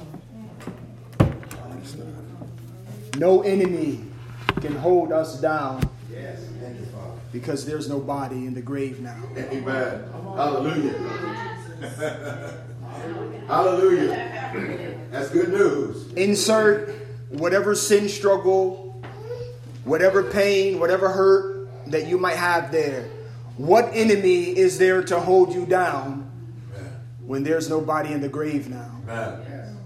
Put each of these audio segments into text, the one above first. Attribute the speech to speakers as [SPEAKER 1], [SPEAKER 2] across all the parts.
[SPEAKER 1] No enemy can hold us down.
[SPEAKER 2] Yes. Thank you, Father.
[SPEAKER 1] Because there's no body in the grave now.
[SPEAKER 2] Amen. Hallelujah. Hallelujah. That's good news.
[SPEAKER 1] Insert whatever sin struggle, whatever pain, whatever hurt that you might have there. What enemy is there to hold you down when there's nobody in the grave now?
[SPEAKER 2] Amen.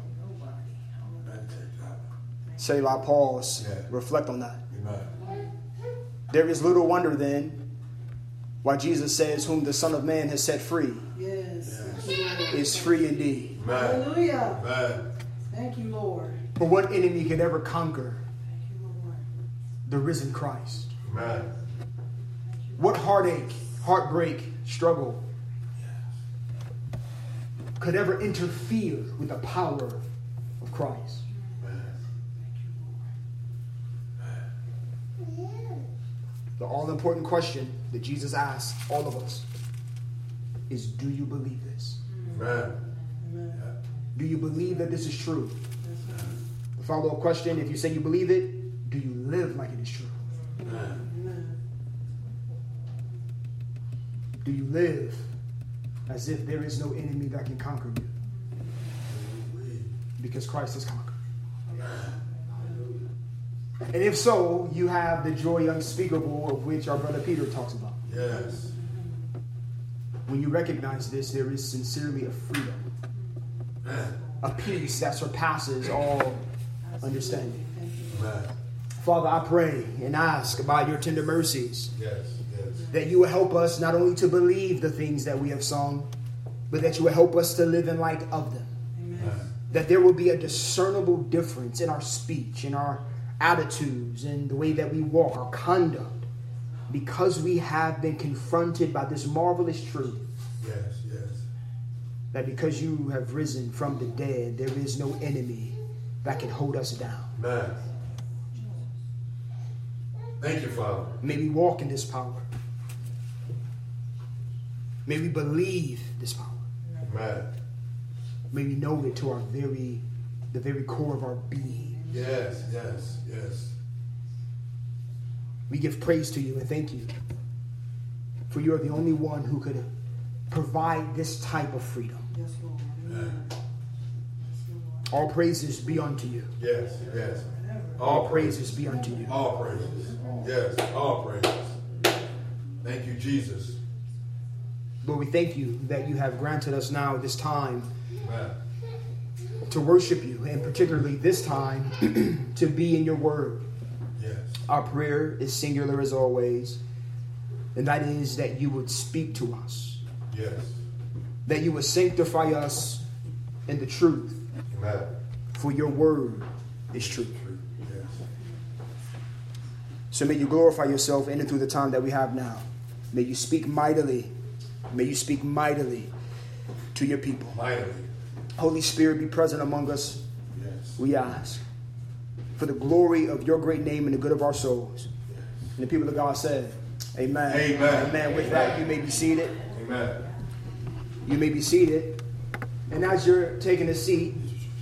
[SPEAKER 1] Selah, pause.
[SPEAKER 2] Yeah.
[SPEAKER 1] Reflect on that.
[SPEAKER 2] Amen.
[SPEAKER 1] There is little wonder then why Jesus says, whom the Son of Man has set free is free indeed.
[SPEAKER 2] Amen.
[SPEAKER 3] Hallelujah.
[SPEAKER 2] Amen.
[SPEAKER 3] Thank you, Lord.
[SPEAKER 1] For what enemy could ever conquer the risen Christ?
[SPEAKER 2] Amen.
[SPEAKER 1] What heartache, heartbreak, struggle could ever interfere with the power of Christ? The all-important question that Jesus asks all of us is, do you believe this?
[SPEAKER 2] Amen.
[SPEAKER 1] Do you believe that this is true? The follow-up question, if you say you believe it, do you live like it is true?
[SPEAKER 2] Amen.
[SPEAKER 1] Do you live as if there is no enemy that can conquer you? Because Christ has conquered. And if so, you have the joy unspeakable of which our brother Peter talks about.
[SPEAKER 2] Yes.
[SPEAKER 1] When you recognize this, there is sincerely a freedom, a peace that surpasses all understanding.
[SPEAKER 2] Amen.
[SPEAKER 1] Father, I pray and ask by your tender mercies
[SPEAKER 2] Yes. Yes.
[SPEAKER 1] that you will help us not only to believe the things that we have sung, but that you will help us to live in light of them.
[SPEAKER 2] Amen.
[SPEAKER 1] That there will be a discernible difference in our speech, in our attitudes, in the way that we walk, our conduct, because we have been confronted by this marvelous truth.
[SPEAKER 2] Yes. Yes.
[SPEAKER 1] That because you have risen from the dead, there is no enemy that can hold us down.
[SPEAKER 2] Amen. Thank you, Father.
[SPEAKER 1] May we walk in this power. May we believe this power.
[SPEAKER 2] Amen.
[SPEAKER 1] May we know it to the very core of our being.
[SPEAKER 2] Yes. Yes. Yes.
[SPEAKER 1] We give praise to you and thank you. For you are the only one who could provide this type of freedom.
[SPEAKER 3] Yes, Lord.
[SPEAKER 2] Amen.
[SPEAKER 1] All praises be unto you.
[SPEAKER 2] Yes. Yes.
[SPEAKER 1] All praises be unto you.
[SPEAKER 2] All praises. Yes. All praises. Thank you, Jesus.
[SPEAKER 1] Lord, we thank you that you have granted us now this time
[SPEAKER 2] Amen.
[SPEAKER 1] to worship you, and particularly this time to be in your word.
[SPEAKER 2] Yes.
[SPEAKER 1] Our prayer is singular as always, and that is that you would speak to us,
[SPEAKER 2] Yes.
[SPEAKER 1] that you would sanctify us in the truth,
[SPEAKER 2] Amen.
[SPEAKER 1] for your word is truth.
[SPEAKER 2] Yes.
[SPEAKER 1] So may you glorify yourself in and through the time that we have now. May you speak mightily. May you speak mightily to your people.
[SPEAKER 2] Mightily.
[SPEAKER 1] Holy Spirit, be present among us,
[SPEAKER 2] Yes.
[SPEAKER 1] we ask, for the glory of your great name and the good of our souls. And the people of God said, amen.
[SPEAKER 2] Amen.
[SPEAKER 1] Amen. With that, you may be seated.
[SPEAKER 2] Amen.
[SPEAKER 1] You may be seated. And as you're taking a seat,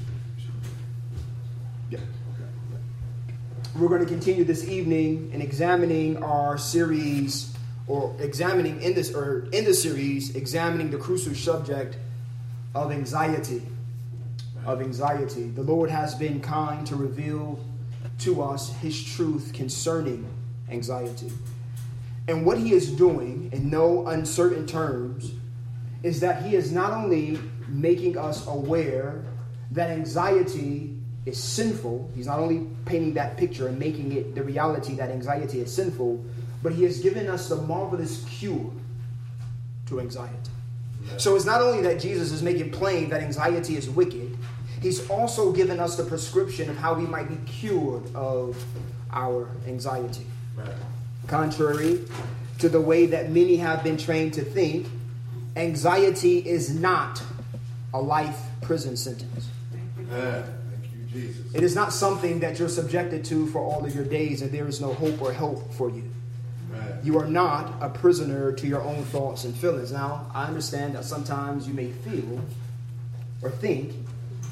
[SPEAKER 1] we're going to continue this evening in examining our series, or examining in this series, examining the crucial subject of anxiety. Of anxiety. The Lord has been kind to reveal to us his truth concerning anxiety. And what he is doing, in no uncertain terms, is that he is not only making us aware that anxiety is sinful. He's not only painting that picture and making it the reality that anxiety is sinful, but he has given us the marvelous cure to anxiety. So it's not only that Jesus is making plain that anxiety is wicked, he's also given us the prescription of how we might be cured of our anxiety.
[SPEAKER 2] Amen.
[SPEAKER 1] Contrary to the way that many have been trained to think, anxiety is not a life prison sentence.
[SPEAKER 2] Amen. Thank you, Jesus.
[SPEAKER 1] It is not something that you're subjected to for all of your days and there is no hope or help for you.
[SPEAKER 2] Amen.
[SPEAKER 1] You are not a prisoner to your own thoughts and feelings. Now, I understand that sometimes you may feel or think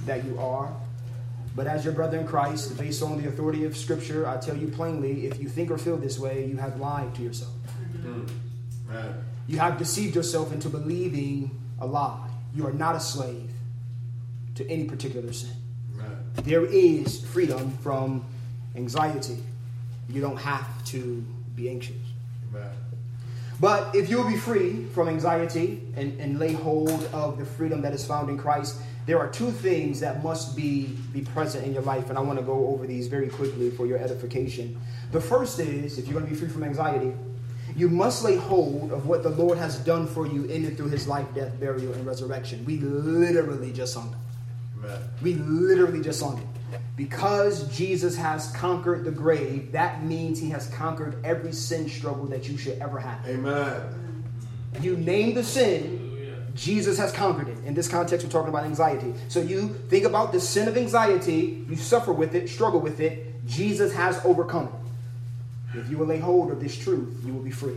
[SPEAKER 1] that you are. But as your brother in Christ, based on the authority of Scripture, I tell you plainly, if you think or feel this way, you have lied to yourself. You have deceived yourself into believing a lie. You are not a slave to any particular sin. There is freedom from anxiety. You don't have to be anxious. But if you'll be free from anxiety and lay hold of the freedom that is found in Christ, there are two things that must be present in your life, and I want to go over these very quickly for your edification. The first is, if you're going to be free from anxiety, you must lay hold of what the Lord has done for you in and through his life, death, burial, and resurrection. We literally just sung it. Amen. We literally just sung it. Because Jesus has conquered the grave, that means he has conquered every sin struggle that you should ever have.
[SPEAKER 2] Amen.
[SPEAKER 1] You name the sin, Jesus has conquered it. In this context, we're talking about anxiety. So you think about the sin of anxiety, you suffer with it, struggle with it. Jesus has overcome it. If you will lay hold of this truth, you will be free.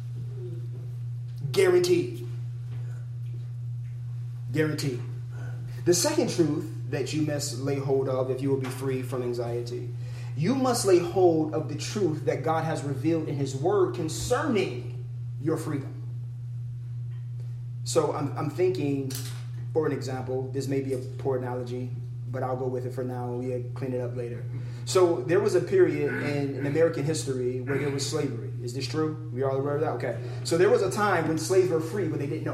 [SPEAKER 1] Guaranteed. Guaranteed. The second truth that you must lay hold of if you will be free from anxiety, you must lay hold of the truth that God has revealed in his word concerning your freedom. So I'm thinking, for an example, this may be a poor analogy, but I'll go with it for now and we'll clean it up later. So there was a period in American history where there was slavery. Is this true? We all aware of that? Okay. So there was a time when slaves were free, but they didn't know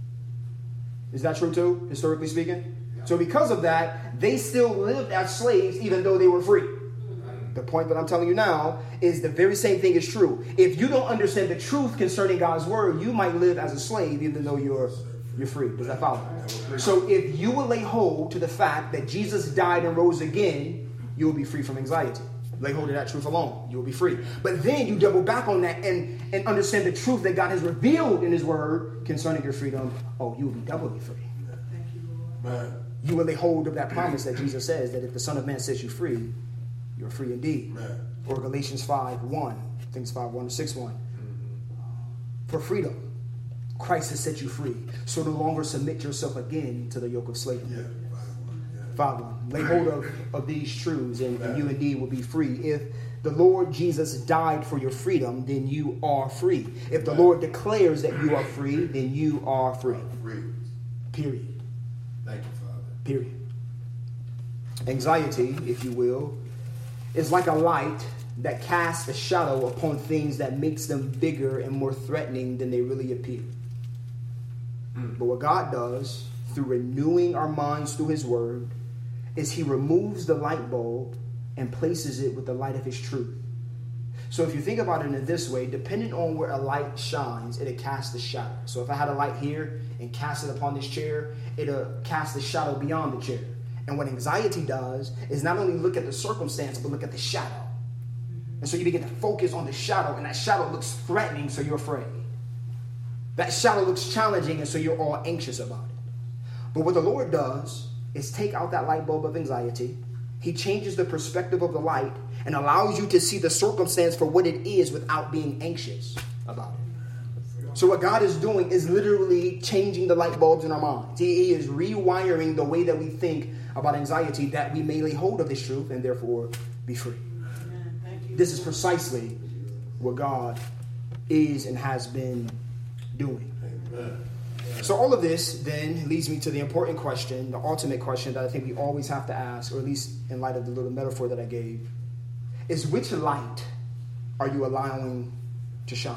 [SPEAKER 1] it. Is that true too, historically speaking? So because of that, they still lived as slaves even though they were free. The point that I'm telling you now is the very same thing is true. If you don't understand the truth concerning God's word, you might live as a slave even though you're free. Does that follow? So if you will lay hold to the fact that Jesus died and rose again, you will be free from anxiety. Lay hold of that truth alone. You will be free. But then you double back on that and understand the truth that God has revealed in his word concerning your freedom. Oh, you will be doubly free. You will lay hold of that promise that Jesus says that if the Son of Man sets you free, you're free indeed. Or Galatians 5:1. I think it's 5:1 or 6:1. For freedom, Christ has set you free. So no longer submit yourself again to the yoke of slavery. 5:1. Lay hold of these truths and you indeed will be free. If the Lord Jesus died for your freedom, then you are free. If the Lord declares that you are free, then you are free. Period.
[SPEAKER 2] Thank you, Father.
[SPEAKER 1] Period. Anxiety, if you will, is like a light that casts a shadow upon things that makes them bigger and more threatening than they really appear. But what God does through renewing our minds through his word is he removes the light bulb and places it with the light of his truth. So if you think about it in this way, depending on where a light shines, it'll cast a shadow. So if I had a light here and cast it upon this chair, it'll cast a shadow beyond the chair. And what anxiety does is not only look at the circumstance, but look at the shadow. And so you begin to focus on the shadow, and that shadow looks threatening, so you're afraid. That shadow looks challenging, and so you're all anxious about it. But what the Lord does is take out that light bulb of anxiety. He changes the perspective of the light and allows you to see the circumstance for what it is without being anxious about it. So what God is doing is literally changing the light bulbs in our minds. He is rewiring the way that we think about anxiety, that we may lay hold of this truth and therefore be free. This is precisely what God is and has been doing. Amen. So all of this then leads me to the important question, the ultimate question that I think we always have to ask, or at least in light of the little metaphor that I gave, is which light are you allowing to shine?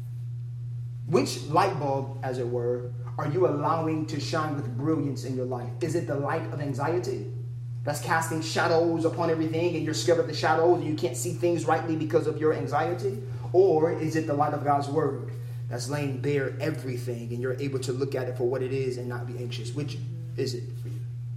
[SPEAKER 1] Which light bulb, as it were, are you allowing to shine with brilliance in your life? Is it the light of anxiety that's casting shadows upon everything and you're scared of the shadows and you can't see things rightly because of your anxiety? Or is it the light of God's word that's laying bare everything and you're able to look at it for what it is and not be anxious? Which is it for you?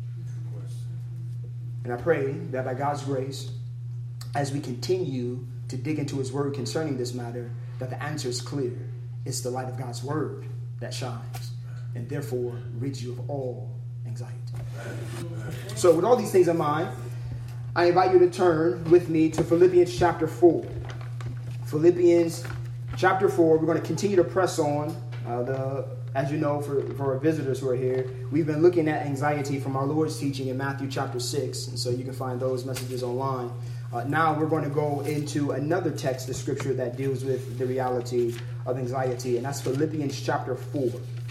[SPEAKER 1] And I pray that by God's grace, as we continue to dig into his word concerning this matter, that the answer is clear. It's the light of God's word that shines and therefore rids you of all anxiety. So with all these things in mind, I invite you to turn with me to Philippians chapter 4. Philippians chapter 4, we're going to continue to press on the as you know, for our visitors who are here, we've been looking at anxiety from our Lord's teaching in Matthew chapter 6. And so you can find those messages online. Now we're going to go into another text of scripture that deals with the reality of anxiety. And that's Philippians chapter 4.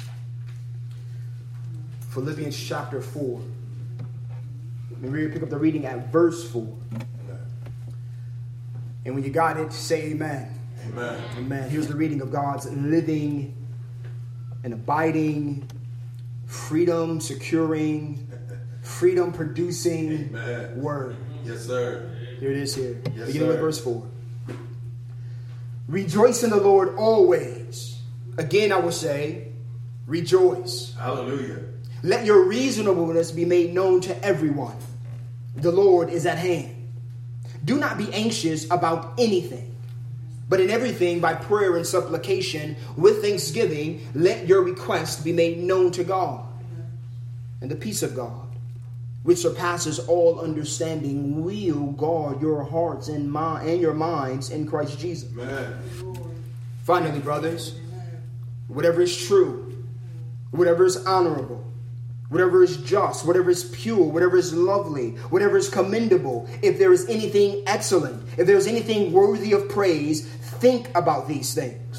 [SPEAKER 1] Philippians chapter 4. And we're going to pick up the reading at verse 4. And when you got it, say amen.
[SPEAKER 2] Amen.
[SPEAKER 1] Amen. Here's the reading of God's living and abiding, freedom securing, freedom producing word.
[SPEAKER 2] Yes, sir.
[SPEAKER 1] Here it is here.
[SPEAKER 2] Yes,
[SPEAKER 1] beginning
[SPEAKER 2] sir.
[SPEAKER 1] with verse 4. Rejoice in the Lord always. Again, I will say, rejoice.
[SPEAKER 2] Hallelujah.
[SPEAKER 1] Let your reasonableness be made known to everyone. The Lord is at hand. Do not be anxious about anything, but in everything by prayer and supplication with thanksgiving, let your requests be made known to God. And the peace of God, which surpasses all understanding, will guard your hearts and your minds in Christ Jesus.
[SPEAKER 2] Amen.
[SPEAKER 1] Finally, brothers, whatever is true, whatever is honorable, whatever is just, whatever is pure, whatever is lovely, whatever is commendable, if there is anything excellent, if there is anything worthy of praise, think about these things.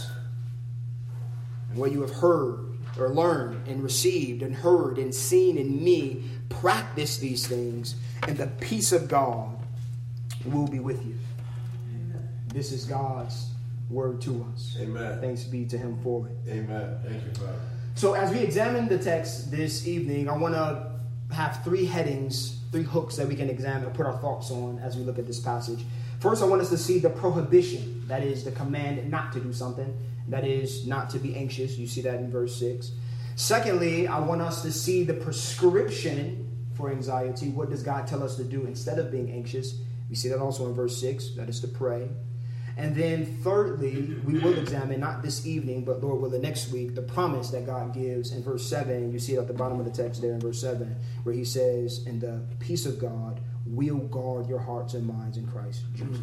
[SPEAKER 1] And what you have heard or learned and received and heard and seen in me, practice these things, and the peace of God will be with you. Amen. This is God's word to us.
[SPEAKER 2] Amen.
[SPEAKER 1] Thanks be to him for it.
[SPEAKER 2] Amen. Thank you, Father.
[SPEAKER 1] So as we examine the text this evening, I want to have three headings, three hooks that we can examine, put our thoughts on as we look at this passage. First, I want us to see the prohibition, that is the command not to do something, that is not to be anxious. You see that in verse 6. Secondly, I want us to see the prescription for anxiety. What does God tell us to do instead of being anxious? We see that also in verse 6, that is to pray. And then thirdly, we will examine, not this evening, but Lord willing next week, the promise that God gives in verse 7. You see it at the bottom of the text there in verse 7, where he says, and the peace of God will guard your hearts and minds in Christ Jesus.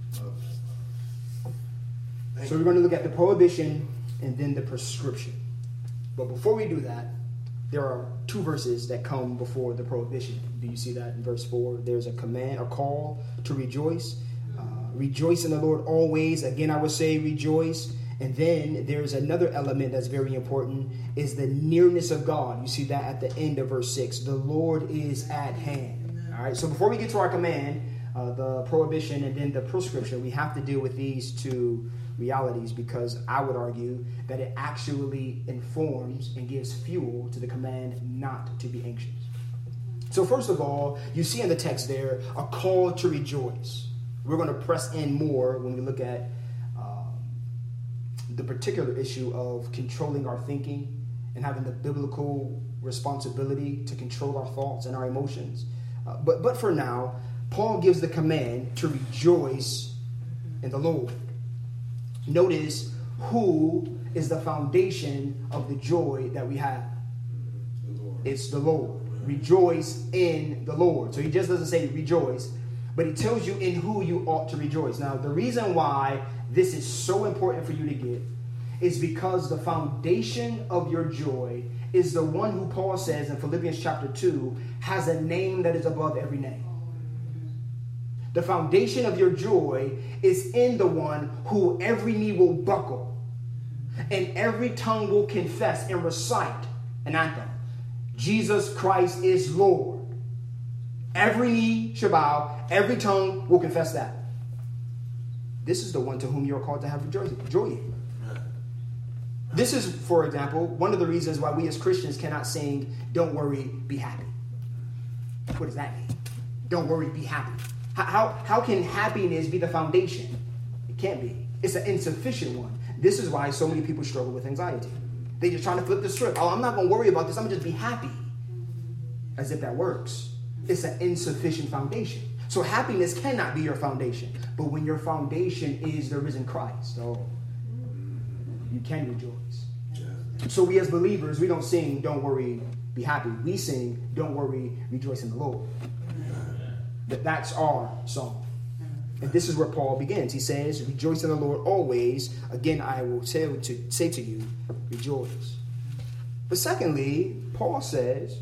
[SPEAKER 1] So we're going to look at the prohibition and then the prescription. But before we do that, there are two verses that come before the prohibition. Do you see that in verse 4? There's a command, a call to rejoice. Rejoice in the Lord always. Again, I would say rejoice. And then there's another element that's very important, is the nearness of God. You see that at the end of verse 6. The Lord is at hand. All right. So before we get to our command, the prohibition and then the prescription, we have to deal with these two realities, because I would argue that it actually informs and gives fuel to the command not to be anxious. So first of all, you see in the text there a call to rejoice. We're going to press in more when we look at the particular issue of controlling our thinking and having the biblical responsibility to control our thoughts and our emotions. But for now, Paul gives the command to rejoice in the Lord. Notice who is the foundation of the joy that we have. It's the Lord. Rejoice in the Lord. So he just doesn't say rejoice, but he tells you in who you ought to rejoice. Now, the reason why this is so important for you to get is because the foundation of your joy is the one who Paul says in Philippians chapter 2 has a name that is above every name. The foundation of your joy is in the one who every knee will buckle and every tongue will confess and recite an anthem. Jesus Christ is Lord. Every knee shall bow, every tongue will confess that. This is the one to whom you are called to have joy in. This is, for example, one of the reasons why we as Christians cannot sing, "Don't worry, be happy." What does that mean? Don't worry, be happy. How can happiness be the foundation? It can't be. It's an insufficient one. This is why so many people struggle with anxiety. They're just trying to flip the script. Oh, I'm not going to worry about this. I'm going to just be happy. As if that works. It's an insufficient foundation. So happiness cannot be your foundation. But when your foundation is the risen Christ, you can rejoice. So we as believers, we don't sing, "Don't worry, be happy." We sing, "Don't worry, rejoice in the Lord." That's our song. And this is where Paul begins. He says, "Rejoice in the Lord always. Again, I will say to you, rejoice." But secondly, Paul says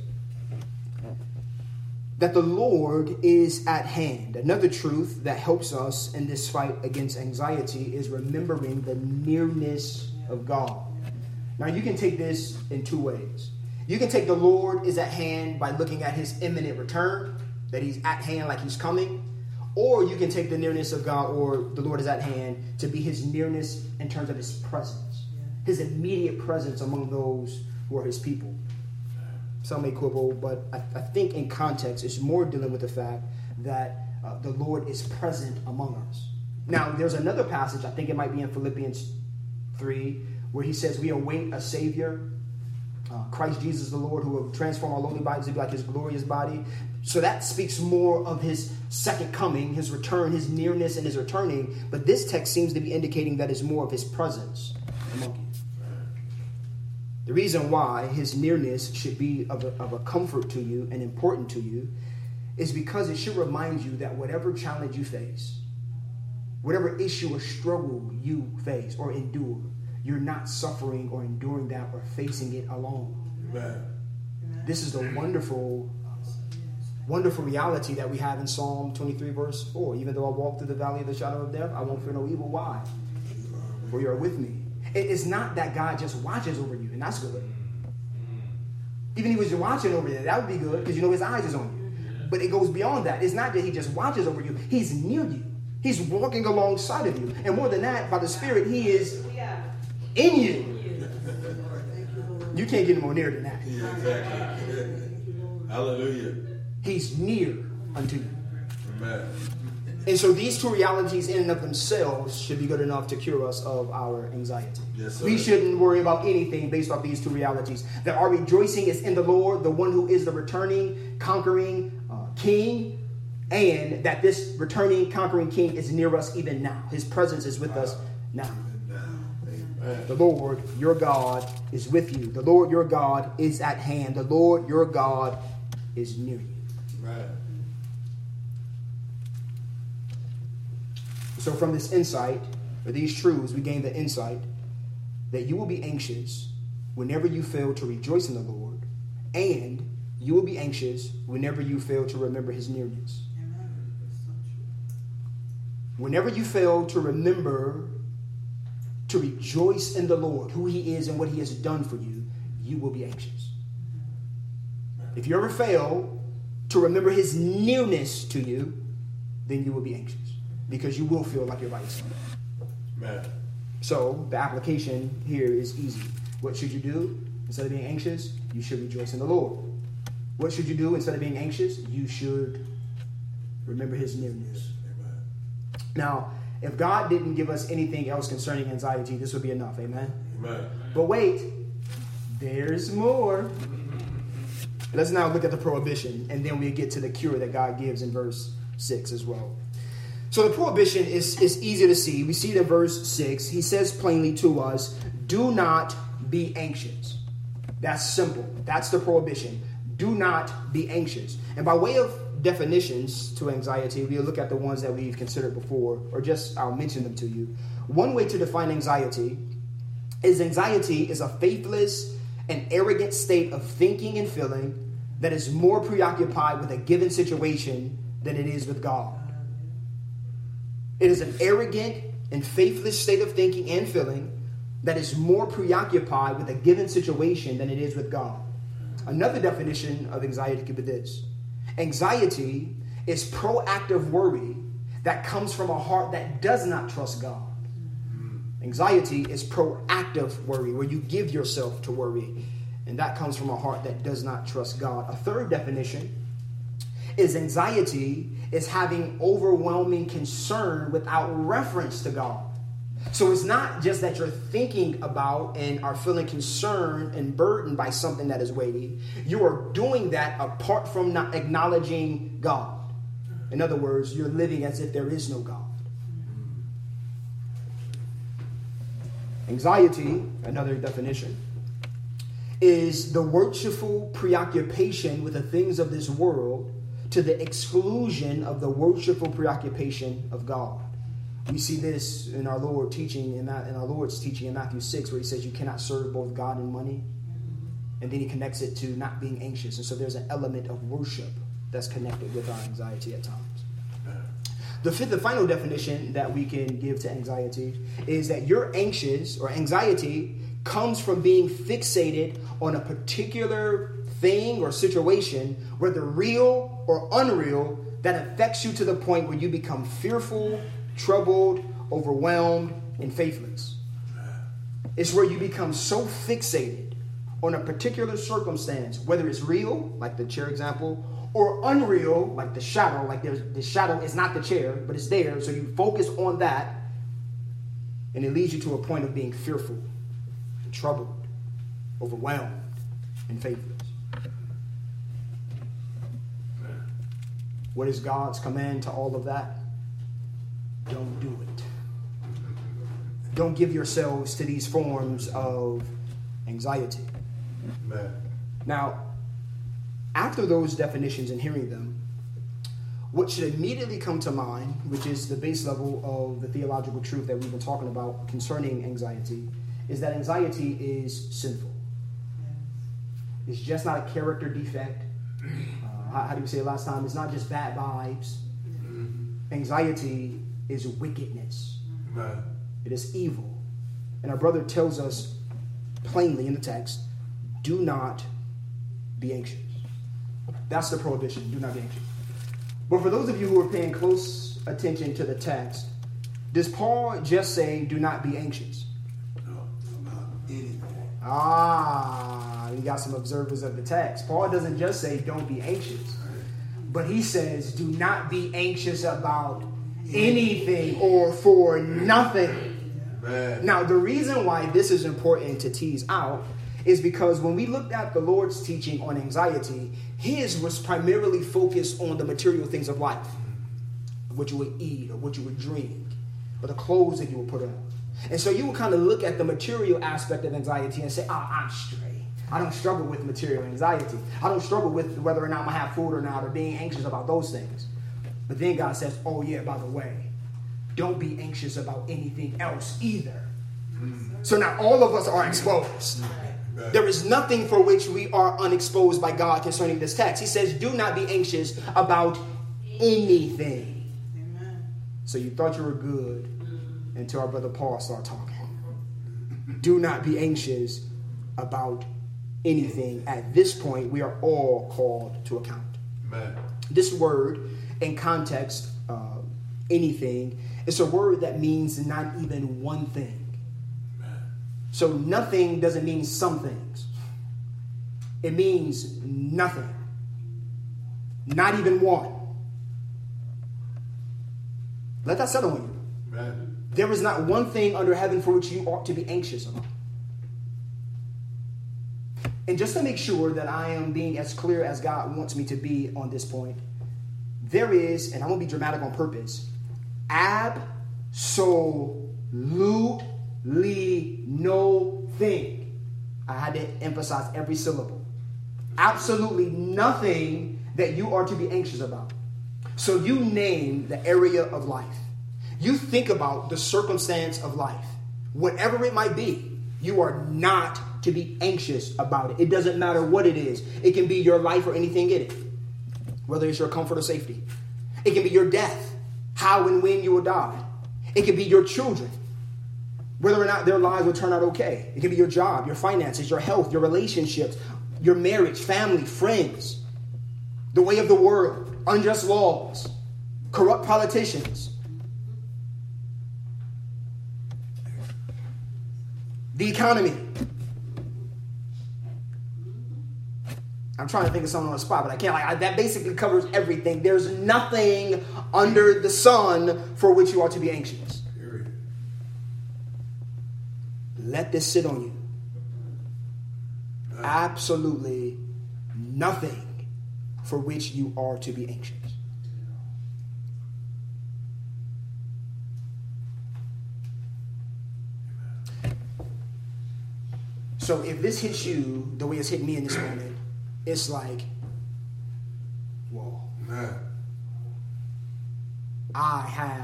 [SPEAKER 1] that the Lord is at hand. Another truth that helps us in this fight against anxiety is remembering the nearness of God. Now, you can take this in two ways. You can take the Lord is at hand by looking at his imminent return, that he's at hand like he's coming. Or you can take the nearness of God, or the Lord is at hand, to be his nearness in terms of his presence, his immediate presence among those who are his people. Some may quibble, but I think in context, it's more dealing with the fact that the Lord is present among us. Now, there's another passage, I think it might be in Philippians 3, where he says we await a Savior, Christ Jesus the Lord, who will transform our lowly bodies to be like his glorious body. So that speaks more of his second coming, his return, his nearness and his returning. But this text seems to be indicating that it's more of his presence among you. The reason why his nearness should be of a comfort to you and important to you is because it should remind you that whatever challenge you face, whatever issue or struggle you face or endure, you're not suffering or enduring that or facing it alone.
[SPEAKER 2] Amen.
[SPEAKER 1] This is the wonderful reality that we have in Psalm 23, verse 4. Even though I walk through the valley of the shadow of death, I won't fear no evil. Why? For you are with me. It's not that God just watches over you, and that's good. Even if he was watching over you, that would be good, because you know his eyes is on you. But it goes beyond that. It's not that he just watches over you. He's near you. He's walking alongside of you. And more than that, by the Spirit, he is in you. You can't get more near than that.
[SPEAKER 2] Yeah, exactly. Hallelujah.
[SPEAKER 1] He's near unto you.
[SPEAKER 2] Amen.
[SPEAKER 1] And so these two realities in and of themselves should be good enough to cure us of our anxiety.
[SPEAKER 2] Yes, sir.
[SPEAKER 1] We shouldn't worry about anything based off these two realities. That our rejoicing is in the Lord, the one who is the returning, conquering King, and that this returning, conquering King is near us even now. His presence is with us now.
[SPEAKER 2] Amen.
[SPEAKER 1] The Lord, your God, is with you. The Lord, your God, is at hand. The Lord, your God, is near you.
[SPEAKER 2] Right.
[SPEAKER 1] So from this insight, or these truths, we gain the insight that you will be anxious whenever you fail to rejoice in the Lord, and you will be anxious whenever you fail to remember his nearness. Whenever you fail to remember to rejoice in the Lord, who he is and what he has done for you, you will be anxious. If you ever fail to remember his nearness to you, then you will be anxious, because you will feel like you're by yourself.
[SPEAKER 2] Man.
[SPEAKER 1] So the application here is easy. What should you do? Instead of being anxious, you should rejoice in the Lord. What should you do instead of being anxious? You should remember his nearness.
[SPEAKER 2] Amen.
[SPEAKER 1] Now, if God didn't give us anything else concerning anxiety, this would be enough. Amen?
[SPEAKER 2] Amen.
[SPEAKER 1] But wait, there's more. Let's now look at the prohibition, and then we get to the cure that God gives in verse 6 as well. So the prohibition is easy to see. We see it in verse 6. He says plainly to us, do not be anxious. That's simple. That's the prohibition. Do not be anxious. And by way of definitions to anxiety, we'll look at the ones that we've considered before, or just I'll mention them to you. One way to define anxiety is a faithless and arrogant state of thinking and feeling that is more preoccupied with a given situation than it is with God. It is an arrogant and faithless state of thinking and feeling that is more preoccupied with a given situation than it is with God. Another definition of anxiety could be this. Anxiety is proactive worry that comes from a heart that does not trust God. Anxiety is proactive worry, where you give yourself to worry, and that comes from a heart that does not trust God. A third definition is anxiety is having overwhelming concern without reference to God. So it's not just that you're thinking about and are feeling concerned and burdened by something that is weighty. You are doing that apart from not acknowledging God. In other words, you're living as if there is no God. Anxiety, another definition, is the worshipful preoccupation with the things of this world to the exclusion of the worshipful preoccupation of God. We see this in our Lord's teaching in Matthew 6, where he says you cannot serve both God and money. And then he connects it to not being anxious. And so there's an element of worship that's connected with our anxiety at times. The final definition that we can give to anxiety is that you're anxious, or anxiety comes from being fixated on a particular thing or situation, whether real or unreal, that affects you to the point where you become fearful, troubled, overwhelmed, and faithless. It's where you become so fixated on a particular circumstance, whether it's real, like the chair example, or unreal, like the shadow, like the shadow is not the chair, but it's there. So you focus on that, and it leads you to a point of being fearful, and troubled, overwhelmed, and faithless. What is God's command to all of that? Don't do it. Don't give yourselves to these forms of anxiety.
[SPEAKER 2] Amen.
[SPEAKER 1] Now, after those definitions and hearing them, what should immediately come to mind, which is the base level of the theological truth that we've been talking about concerning anxiety, is that anxiety is sinful. It's just not a character defect. How do you say it last time? It's not just bad vibes. Anxiety is wickedness.
[SPEAKER 2] Amen.
[SPEAKER 1] It is evil. And our brother tells us plainly in the text, do not be anxious. That's the prohibition. Do not be anxious. But for those of you who are paying close attention to the text, does Paul just say, do not be anxious?
[SPEAKER 2] No, not anything.
[SPEAKER 1] We got some observers of the text. Paul doesn't just say, don't be anxious. But he says, do not be anxious about anything or for nothing.
[SPEAKER 2] Man.
[SPEAKER 1] Now, the reason why this is important to tease out is because when we looked at the Lord's teaching on anxiety, his was primarily focused on the material things of life. What you would eat, or what you would drink, or the clothes that you would put on. And so you would kind of look at the material aspect of anxiety and say, I'm straight. I don't struggle with material anxiety. I don't struggle with whether or not I'm going to have food or not, or being anxious about those things. But then God says, oh yeah, by the way, don't be anxious about anything else either. So now all of us are exposed. There is nothing for which we are unexposed by God concerning this text. He says, do not be anxious about anything. Amen. So you thought you were good until our brother Paul started talking. Do not be anxious about anything. At this point, we are all called to account.
[SPEAKER 2] Amen.
[SPEAKER 1] This word, in context, anything, it's a word that means not even one thing. So nothing doesn't mean some things. It means nothing. Not even one. Let that settle on you.
[SPEAKER 2] Amen.
[SPEAKER 1] There is not one thing under heaven for which you ought to be anxious about. And just to make sure that I am being as clear as God wants me to be on this point, there is, and I won't be dramatic on purpose, absolutely no thing. I had to emphasize every syllable. Absolutely nothing that you are to be anxious about. So you name the area of life. You think about the circumstance of life. Whatever it might be, you are not to be anxious about it. It doesn't matter what it is. It can be your life or anything in it. Whether it's your comfort or safety. It can be your death. How and when you will die. It can be your children. Whether or not their lives will turn out okay. It can be your job, your finances, your health, your relationships, your marriage, family, friends, the way of the world, unjust laws, corrupt politicians, the economy. I'm trying to think of something on the spot, but I can't. That basically covers everything. There's nothing under the sun for which you are to be anxious. Let this sit on you. Absolutely nothing for which you are to be anxious. So if this hits you the way it's hitting me in this moment, it's like, whoa.
[SPEAKER 2] Man.
[SPEAKER 1] I have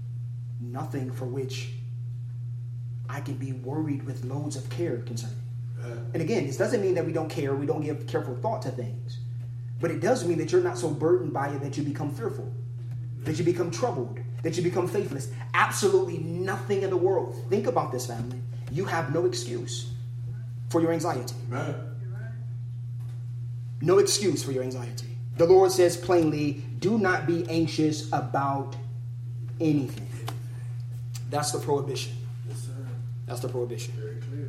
[SPEAKER 1] nothing for which I can be worried with loads of care concerning. And again, this doesn't mean that we don't care, we don't give careful thought to things. But it does mean that you're not so burdened by it that you become fearful, that you become troubled, that you become faithless. Absolutely nothing in the world. Think about this, family. You have no excuse for your anxiety.
[SPEAKER 2] Amen.
[SPEAKER 1] No excuse for your anxiety. The Lord says plainly, do not be anxious about anything. That's the prohibition.
[SPEAKER 2] Yes, sir.
[SPEAKER 1] That's the prohibition.
[SPEAKER 2] Very clear.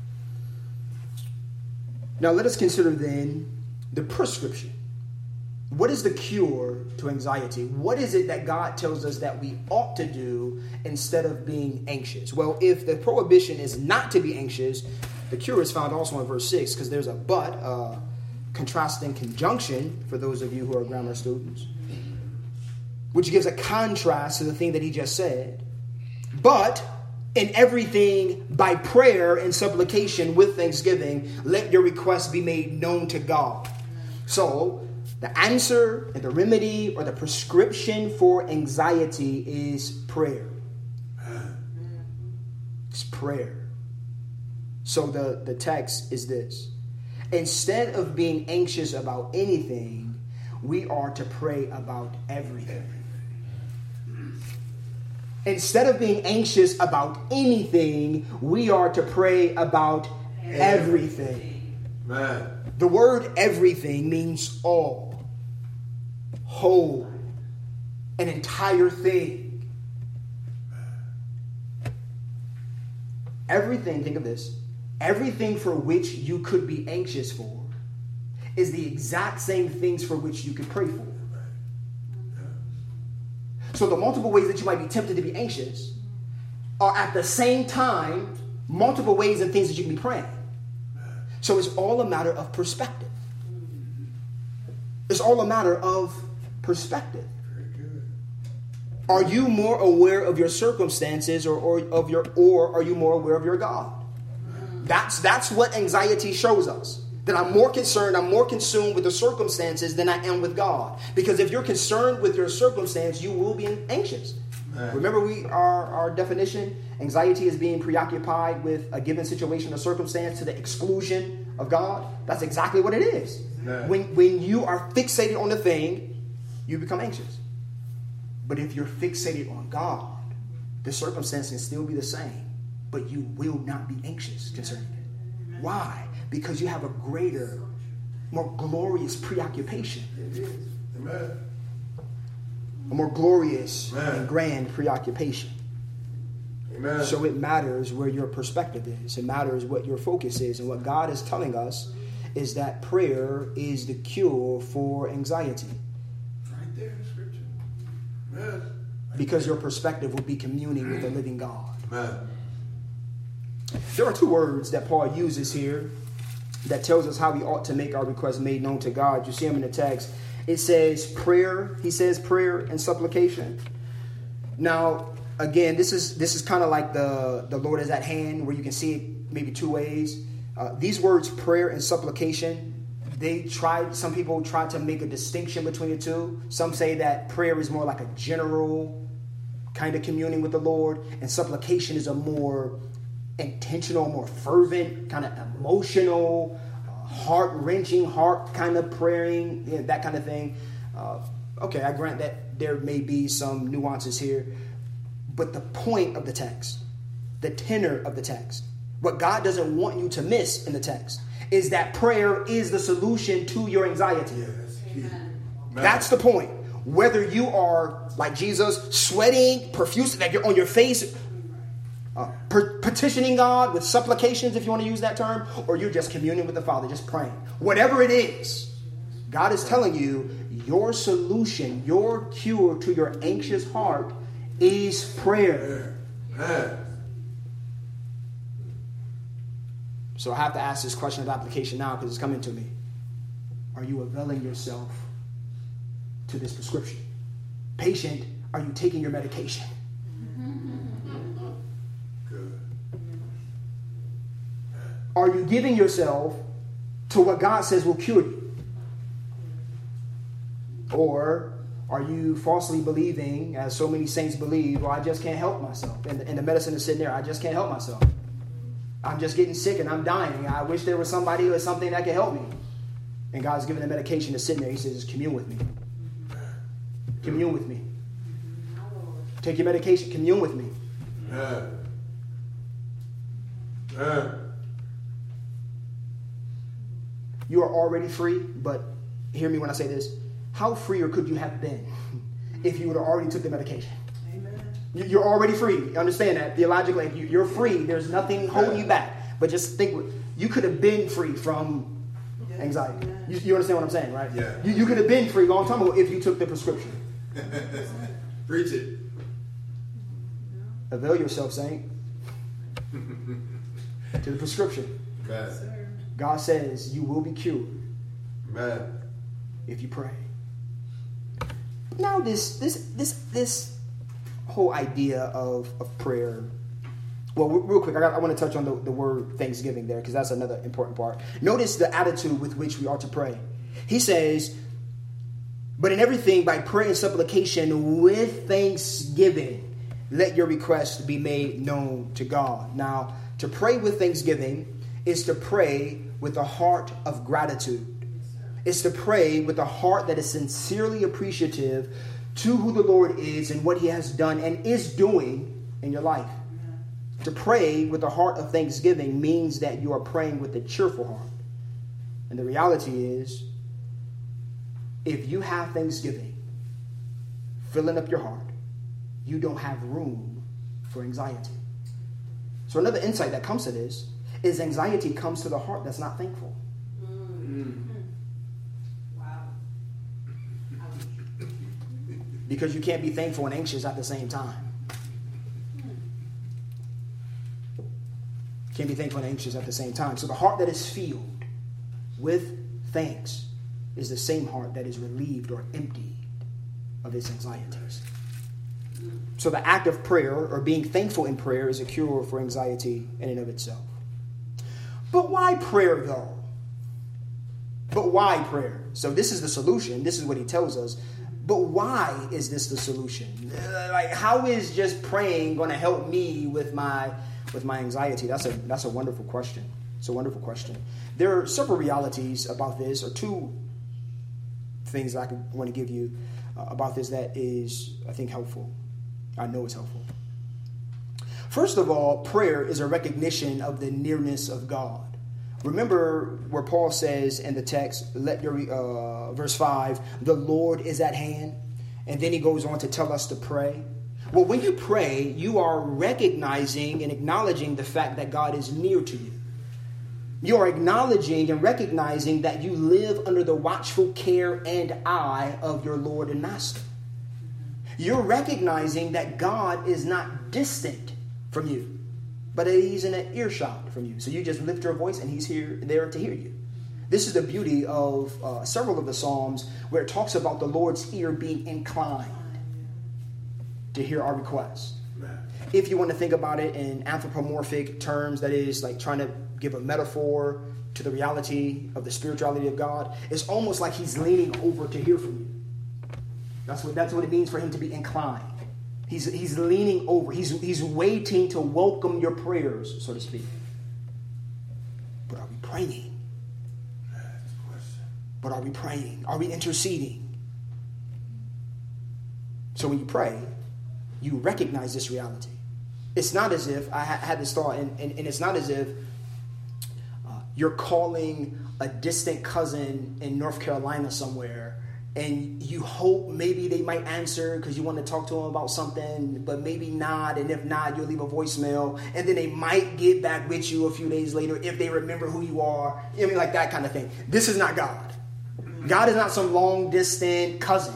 [SPEAKER 1] Now let us consider then the prescription. What is the cure to anxiety? What is it that God tells us that we ought to do instead of being anxious? Well, if the prohibition is not to be anxious, the cure is found also in verse 6, because there's a but, contrasting conjunction for those of you who are grammar students, which gives a contrast to the thing that he just said. But in everything by prayer and supplication with thanksgiving, let your requests be made known to God. So the answer and the remedy or the prescription for anxiety is prayer. It's prayer. So the text is this. Instead of being anxious about anything, we are to pray about everything. Instead of being anxious about anything, we are to pray about everything.
[SPEAKER 2] Man.
[SPEAKER 1] The word everything means all, whole, an entire thing. Everything, think of this, everything for which you could be anxious for is the exact same things for which you could pray for. So the multiple ways that you might be tempted to be anxious are at the same time multiple ways and things that you can be praying. So it's all a matter of perspective. It's all a matter of perspective. Are you more aware of your circumstances or are you more aware of your God? That's what anxiety shows us. That I'm more concerned, I'm more consumed with the circumstances than I am with God. Because if you're concerned with your circumstance, you will be anxious. Right. Remember our definition? Anxiety is being preoccupied with a given situation or circumstance to the exclusion of God. That's exactly what it is. Right. When you are fixated on the thing, you become anxious. But if you're fixated on God, the circumstance can still be the same, but you will not be anxious concerning it. Why? Because you have a greater, more glorious preoccupation.
[SPEAKER 2] Amen.
[SPEAKER 1] A more glorious
[SPEAKER 2] Amen.
[SPEAKER 1] And grand preoccupation.
[SPEAKER 2] Amen.
[SPEAKER 1] So it matters where your perspective is. It matters what your focus is. And what God is telling us is that prayer is the cure for anxiety.
[SPEAKER 2] Right there in Scripture. Amen.
[SPEAKER 1] Because your perspective will be communing with the living God.
[SPEAKER 2] Amen.
[SPEAKER 1] There are two words that Paul uses here that tells us how we ought to make our requests made known to God. You see them in the text. It says prayer. He says prayer and supplication. Now, again, this is kind of like the Lord is at hand, where you can see it maybe two ways. These words, prayer and supplication, some people try to make a distinction between the two. Some say that prayer is more like a general kind of communing with the Lord, and supplication is a more intentional, more fervent, kind of emotional, heart-wrenching, heart kind of praying, that kind of thing. Okay, I grant that there may be some nuances here, but the point of the text, the tenor of the text, what God doesn't want you to miss in the text is that prayer is the solution to your anxiety.
[SPEAKER 2] Yes.
[SPEAKER 1] That's the point. Whether you are like Jesus, sweating profusely, that you're on your face, petitioning God with supplications, if you want to use that term, or you're just communing with the Father, just praying. Whatever it is, God is telling you your solution, your cure to your anxious heart is prayer. So I have to ask this question of application now because it's coming to me. Are you availing yourself to this prescription? Patient, are you taking your medication?
[SPEAKER 2] Good.
[SPEAKER 1] Are you giving yourself to what God says will cure you? Or are you falsely believing, as so many saints believe, well, I just can't help myself. And the medicine is sitting there, I just can't help myself. I'm just getting sick and I'm dying. I wish there was somebody or something that could help me. And God's given the medication to sit there. He says, commune with me. Commune with me. Take your medication. Commune with me. You are already free, but hear me when I say this. How freer could you have been if you would have already took the medication? Amen. You're already free. Understand that theologically. You're free. There's nothing holding you back. But just think, you could have been free from anxiety. You understand what I'm saying, right?
[SPEAKER 2] Yeah.
[SPEAKER 1] You could have been free a long time ago if you took the prescription.
[SPEAKER 2] Preach it.
[SPEAKER 1] Avail yourself, saint, to the prescription.
[SPEAKER 2] Amen.
[SPEAKER 1] God says you will be cured.
[SPEAKER 2] Amen.
[SPEAKER 1] If you pray. Now this whole idea of prayer. Well, real quick, I want to touch on the word thanksgiving there, because that's another important part. Notice the attitude with which we are to pray. He says, but in everything by prayer and supplication with thanksgiving, let your requests be made known to God. Now, to pray with thanksgiving is to pray with a heart of gratitude. It's to pray with a heart that is sincerely appreciative to who the Lord is and what he has done and is doing in your life. To pray with a heart of thanksgiving means that you are praying with a cheerful heart. And the reality is, if you have thanksgiving filling up your heart, you don't have room for anxiety. So another insight that comes to this is anxiety comes to the heart that's not thankful.
[SPEAKER 3] Wow.
[SPEAKER 1] Because you can't be thankful and anxious at the same time. Can't be thankful and anxious at the same time. So the heart that is filled with thanks is the same heart that is relieved or emptied of its anxieties. So the act of prayer or being thankful in prayer is a cure for anxiety in and of itself. But why prayer though? But why prayer? So this is the solution. This is what he tells us. But why is this the solution? Like, how is just praying going to help me with my anxiety? That's a wonderful question. It's a wonderful question. There are several realities about this, or two things that I want to give you about this that is, I think, helpful. I know it's helpful. First of all, prayer is a recognition of the nearness of God. Remember where Paul says in the text, let your verse 5, the Lord is at hand. And then he goes on to tell us to pray. Well, when you pray, you are recognizing and acknowledging the fact that God is near to you. You are acknowledging and recognizing that you live under the watchful care and eye of your Lord and Master. You're recognizing that God is not distant from you, but he's in an earshot from you. So you just lift your voice and he's there to hear you. This is the beauty of several of the Psalms where it talks about the Lord's ear being inclined to hear our requests. If you want to think about it in anthropomorphic terms, that is like trying to give a metaphor to the reality of the spirituality of God, it's almost like he's leaning over to hear from you. That's what it means for him to be inclined. He's leaning over. He's waiting to welcome your prayers, so to speak. But are we praying? But are we praying? Are we interceding? So when you pray, you recognize this reality. It's not as if, I had this thought, and it's not as if you're calling a distant cousin in North Carolina somewhere, and you hope maybe they might answer because you want to talk to them about something, but maybe not. And if not, you'll leave a voicemail. And then they might get back with you a few days later if they remember who you are. I mean, like that kind of thing. This is not God. God is not some long distant cousin.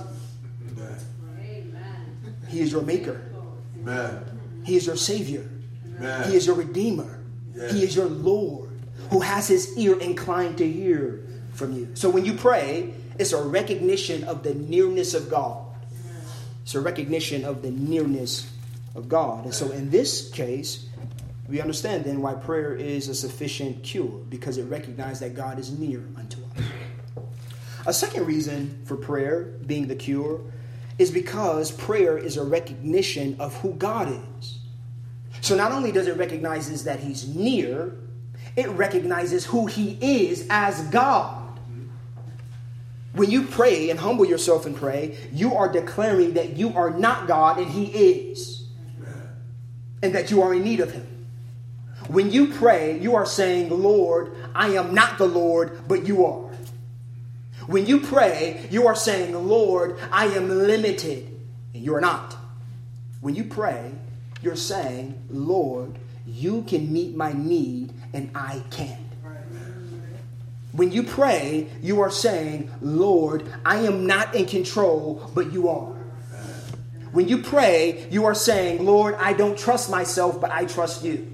[SPEAKER 3] Amen.
[SPEAKER 1] He is your maker.
[SPEAKER 2] Amen.
[SPEAKER 1] He is your savior.
[SPEAKER 2] Amen.
[SPEAKER 1] He is your redeemer.
[SPEAKER 2] Yes.
[SPEAKER 1] He is your Lord who has his ear inclined to hear from you. So when you pray, it's a recognition of the nearness of God. It's a recognition of the nearness of God. And so in this case, we understand then why prayer is a sufficient cure, because it recognizes that God is near unto us. A second reason for prayer being the cure is because prayer is a recognition of who God is. So not only does it recognize that he's near, it recognizes who he is as God. When you pray and humble yourself and pray, you are declaring that you are not God and he is. And that you are in need of him. When you pray, you are saying, Lord, I am not the Lord, but you are. When you pray, you are saying, Lord, I am limited, and you are not. When you pray, you're saying, Lord, you can meet my need, and I can't. When you pray, you are saying, Lord, I am not in control, but you are. When you pray, you are saying, Lord, I don't trust myself, but I trust you.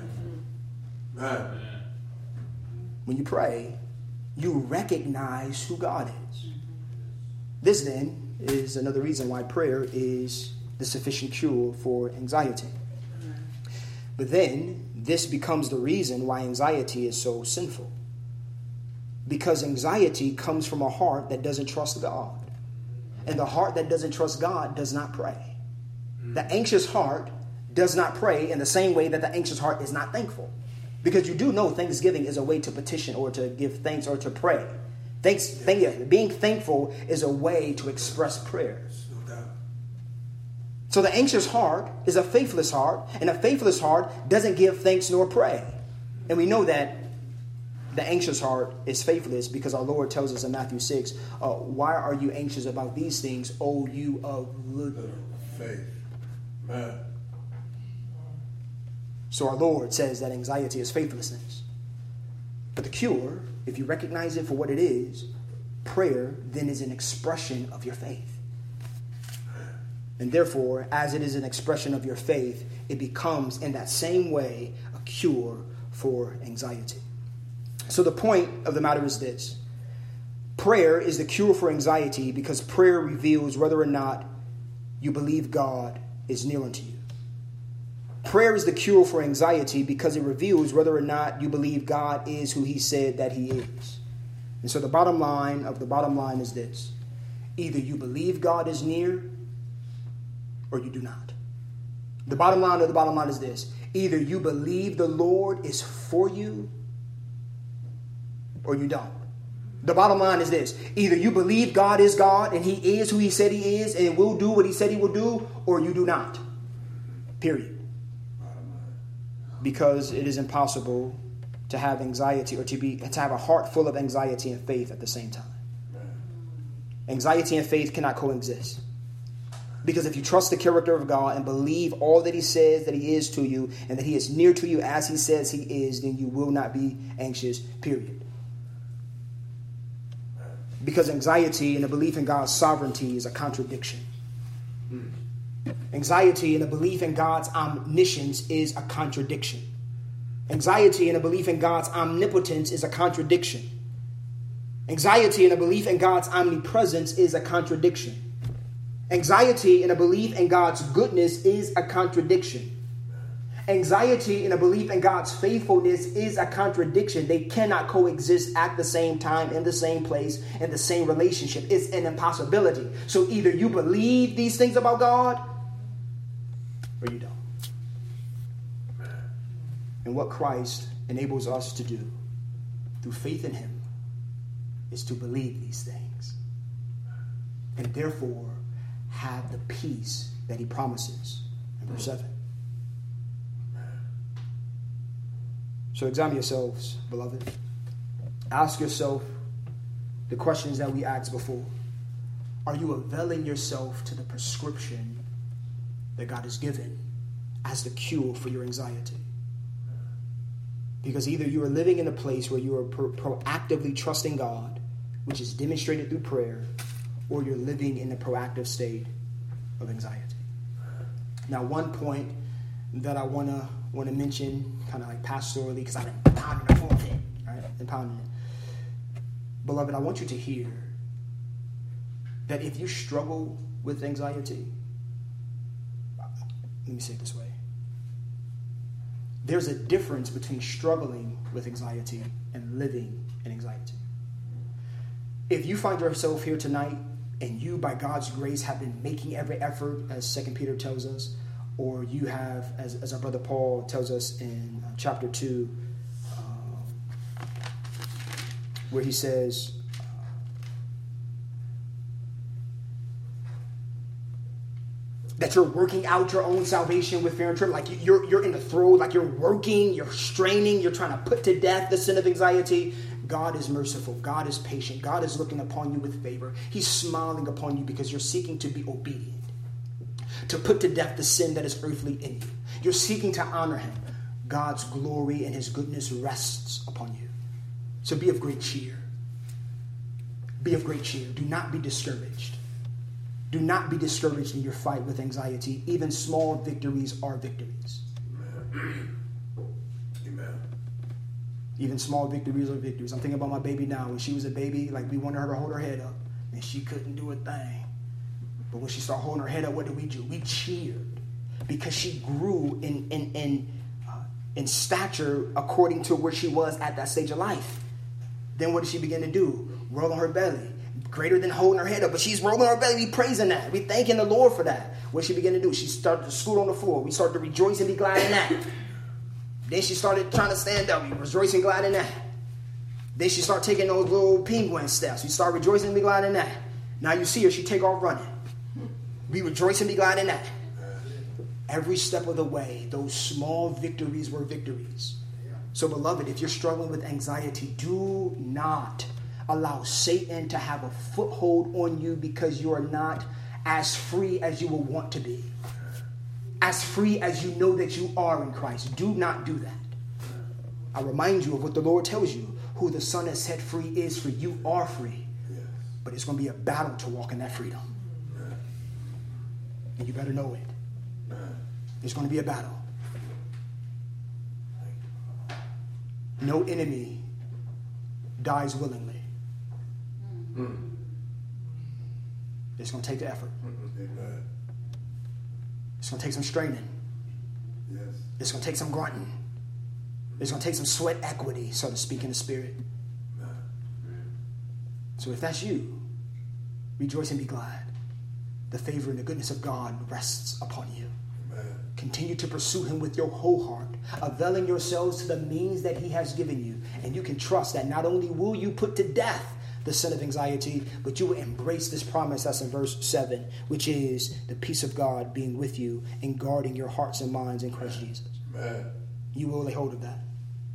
[SPEAKER 1] When you pray, you recognize who God is. This then is another reason why prayer is the sufficient cure for anxiety. But then this becomes the reason why anxiety is so sinful. Because anxiety comes from a heart that doesn't trust God. And the heart that doesn't trust God does not pray. The anxious heart does not pray in the same way that the anxious heart is not thankful. Because you do know Thanksgiving is a way to petition or to give thanks or to pray. Being thankful is a way to express prayer. So the anxious heart is a faithless heart, and a faithless heart doesn't give thanks nor pray. And we know that the anxious heart is faithless because our Lord tells us in Matthew 6, why are you anxious about these things, O you of little faith? Man. So our Lord says that anxiety is faithlessness. But the cure, if you recognize it for what it is, prayer then is an expression of your faith. And therefore, as it is an expression of your faith, it becomes in that same way a cure for anxiety. So the point of the matter is this. Prayer is the cure for anxiety because prayer reveals whether or not you believe God is near unto you. Prayer is the cure for anxiety because it reveals whether or not you believe God is who he said that he is. And so the bottom line of the bottom line is this. Either you believe God is near or you do not. The bottom line of the bottom line is this. Either you believe the Lord is for you or you don't. The bottom line is this. Either you believe God is God and he is who he said he is and will do what he said he will do, or you do not. Period. Because it is impossible to have anxiety or to have a heart full of anxiety and faith at the same time. Anxiety and faith cannot coexist. Because if you trust the character of God and believe all that he says that he is to you and that he is near to you as he says he is, then you will not be anxious, period. Because anxiety and a belief in God's sovereignty is a contradiction. Anxiety and a belief in God's omniscience is a contradiction. Anxiety and a belief in God's omnipotence is a contradiction. Anxiety and a belief in God's omnipresence is a contradiction. Anxiety and a belief in God's goodness is a contradiction. Anxiety and a belief in God's faithfulness is a contradiction. They cannot coexist at the same time, in the same place, in the same relationship. It's an impossibility. So either you believe these things about God or you don't. And what Christ enables us to do through faith in him is to believe these things. And therefore have the peace that he promises in verse 7. So examine yourselves, beloved. Ask yourself the questions that we asked before. Are you availing yourself to the prescription that God has given as the cure for your anxiety? Because either you are living in a place where you are proactively trusting God, which is demonstrated through prayer, or you're living in a proactive state of anxiety. Now, one point that I want to mention, kind of like pastorally, because I've been pounding the pulpit, right? And pounding it. Beloved, I want you to hear that if you struggle with anxiety, let me say it this way. There's a difference between struggling with anxiety and living in anxiety. If you find yourself here tonight and you, by God's grace, have been making every effort, as 2 Peter tells us, or you have, as our brother Paul tells us in chapter 2, where he says, that you're working out your own salvation with fear and trembling. Like you're in the throes, like you're working, you're straining, you're trying to put to death the sin of anxiety. God is merciful. God is patient. God is looking upon you with favor. He's smiling upon you because you're seeking to be obedient, to put to death the sin that is earthly in you. You're seeking to honor him. God's glory and his goodness rests upon you. So be of great cheer. Be of great cheer. Do not be discouraged. Do not be discouraged in your fight with anxiety. Even small victories are victories.
[SPEAKER 2] Amen. Amen.
[SPEAKER 1] Even small victories are victories. I'm thinking about my baby now. When she was a baby, like we wanted her to hold her head up, and she couldn't do a thing. But when she started holding her head up, what did we do? We cheered because she grew in stature according to where she was at that stage of life. Then what did she begin to do? Roll on her belly. Greater than holding her head up, but she's rolling her belly. We praising that. We thanking the Lord for that. What she began to do? She started to scoot on the floor. We started to rejoice and be glad in that. Then she started trying to stand up. We rejoice and glad in that. Then she started taking those little penguin steps. We started rejoicing and be glad in that. Now you see her, she take off running. We rejoice and be glad in that. Every step of the way, those small victories were victories. So beloved, if you're struggling with anxiety, do not allow Satan to have a foothold on you, because you are not as free as you will want to be. As free as you know that you are in Christ. Do not do that. I remind you of what the Lord tells you. Who the Son has set free is free. You are free. But it's going to be a battle to walk in that freedom. And you better know it. It's going to be a battle. No enemy dies willingly. It's going to take the effort.
[SPEAKER 2] Amen.
[SPEAKER 1] It's going to take some straining.
[SPEAKER 2] Yes.
[SPEAKER 1] It's going to take some grunting. It's going to take some sweat equity, so to speak, in the spirit. So if that's you, rejoice and be glad. The favor and the goodness of God rests upon you.
[SPEAKER 2] Amen.
[SPEAKER 1] Continue to pursue him with your whole heart, availing yourselves to the means that he has given you. And you can trust that not only will you put to death the sin of anxiety, but you will embrace this promise that's in verse 7, which is the peace of God being with you and guarding your hearts and minds in Christ Jesus.
[SPEAKER 2] Amen.
[SPEAKER 1] You will lay hold of that.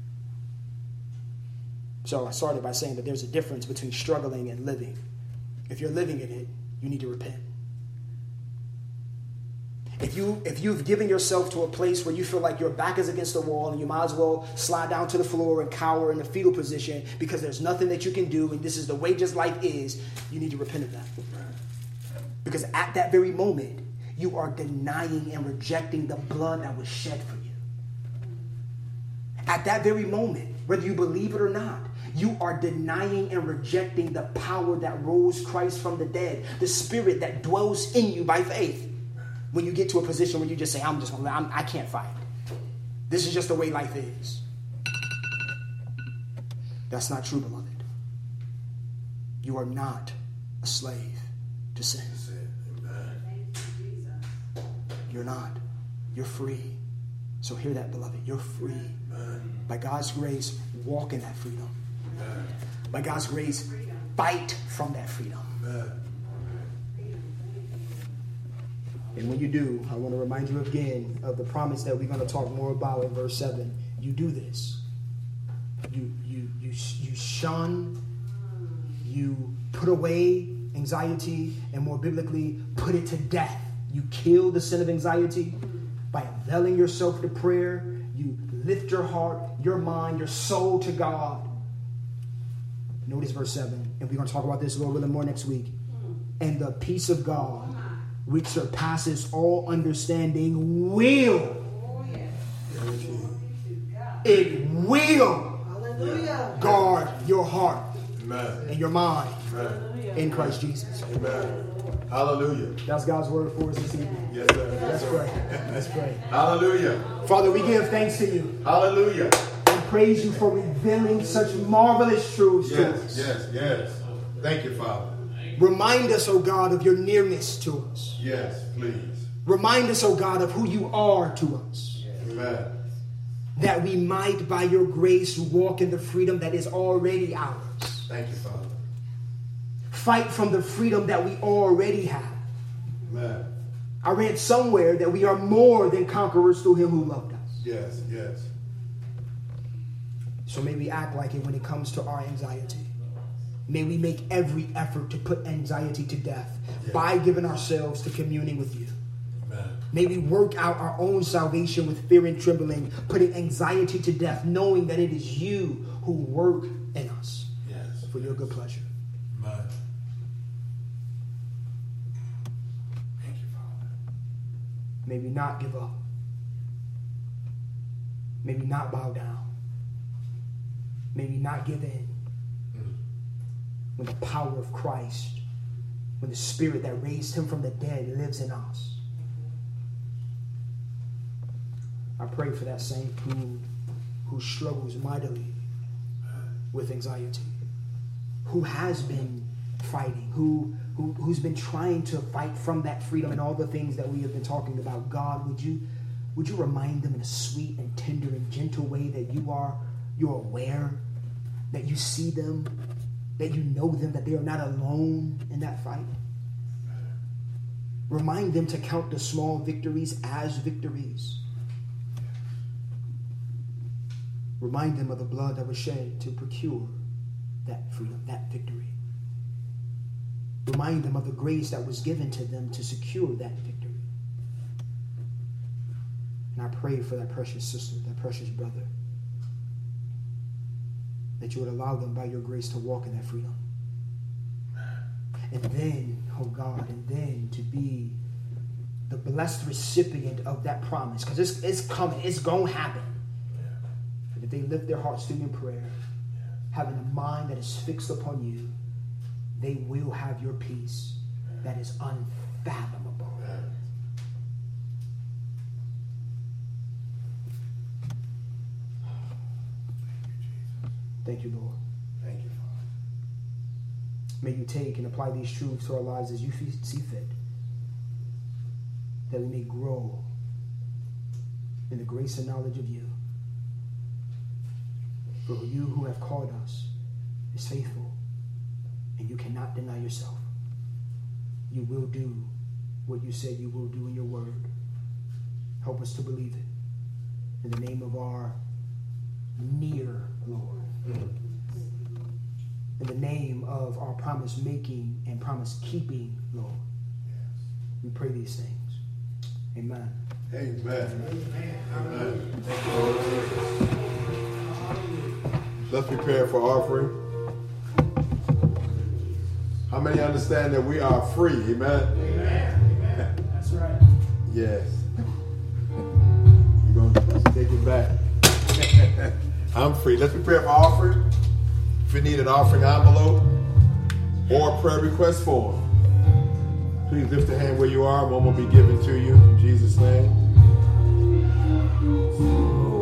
[SPEAKER 1] So I started by saying that there's a difference between struggling and living. If you're living in it, you need to repent. If you've given yourself to a place where you feel like your back is against the wall and you might as well slide down to the floor and cower in the fetal position because there's nothing that you can do and this is the way just life is, you need to repent of that. Because at that very moment, you are denying and rejecting the blood that was shed for you. At that very moment, whether you believe it or not, you are denying and rejecting the power that rose Christ from the dead, the spirit that dwells in you by faith. When you get to a position where you just say, I can't fight. This is just the way life is. That's not true, beloved. You are not a slave to sin. You're not. You're free. So hear that, beloved. You're free. By God's grace, walk in that freedom. By God's grace, fight from that freedom. And when you do, I want to remind you again of the promise that we're going to talk more about in verse 7. You do this. You shun, you put away anxiety, and more biblically, put it to death. You kill the sin of anxiety by availing yourself to prayer. You lift your heart, your mind, your soul to God. Notice verse 7, and we're going to talk about this, Lord willing, more next week. And the peace of God, which surpasses all understanding, will. It will guard your heart and your mind in Christ Jesus.
[SPEAKER 2] Amen. Hallelujah.
[SPEAKER 1] That's God's word for us this evening.
[SPEAKER 2] Yes, sir.
[SPEAKER 1] Let's pray. Let's pray.
[SPEAKER 2] Hallelujah.
[SPEAKER 1] Father, we give thanks to you.
[SPEAKER 2] Hallelujah.
[SPEAKER 1] We praise you for revealing such marvelous truths to us.
[SPEAKER 2] Yes. Thank you, Father.
[SPEAKER 1] Remind us, O God, of your nearness to us.
[SPEAKER 2] Yes, please.
[SPEAKER 1] Remind us, O God, of who you are to us.
[SPEAKER 2] Amen.
[SPEAKER 1] That we might, by your grace, walk in the freedom that is already ours.
[SPEAKER 2] Thank you, Father.
[SPEAKER 1] Fight from the freedom that we already have.
[SPEAKER 2] Amen.
[SPEAKER 1] I read somewhere that we are more than conquerors through him who loved us.
[SPEAKER 2] Yes, yes.
[SPEAKER 1] So may we act like it when it comes to our anxiety. May we make every effort to put anxiety to death by giving ourselves to communing with you.
[SPEAKER 2] Amen.
[SPEAKER 1] May we work out our own salvation with fear and trembling, putting anxiety to death, knowing that it is you who work in us for your good pleasure.
[SPEAKER 2] Amen. Thank you, Father.
[SPEAKER 1] May we not give up. May we not bow down. May we not give in. When the power of Christ, when the Spirit that raised him from the dead lives in us. I pray for that saint who struggles mightily with anxiety, who has been fighting, who's been trying to fight from that freedom and all the things that we have been talking about. God, would you remind them in a sweet and tender and gentle way that you're aware, that you see them, that you know them, that they are not alone in that fight. Remind them to count the small victories as victories. Remind them of the blood that was shed to procure that freedom, that victory. Remind them of the grace that was given to them to secure that victory. And I pray for that precious sister, that precious brother, that you would allow them by your grace to walk in that freedom. And then, oh God, and then to be the blessed recipient of that promise. Because it's coming. It's going to happen. But if they lift their hearts to you in prayer, having a mind that is fixed upon you, they will have your peace that is unfathomable. Thank you, Lord.
[SPEAKER 2] Thank you, Father.
[SPEAKER 1] May you take and apply these truths to our lives as you see fit, that we may grow in the grace and knowledge of you. For you who have called us is faithful, and you cannot deny yourself. You will do what you said you will do in your word. Help us to believe it. In the name of our near Lord. In the name of our promise-making and promise-keeping Lord. We pray these things. Amen.
[SPEAKER 2] Amen. Amen. Thank you, Lord. Let's prepare for offering. How many understand that we are free? Amen.
[SPEAKER 1] Amen. That's right.
[SPEAKER 2] Yes. We're going to take it back. I'm free. Let's prepare for offering. If you need an offering envelope or a prayer request form, please lift a hand where you are. One will be given to you in Jesus' name.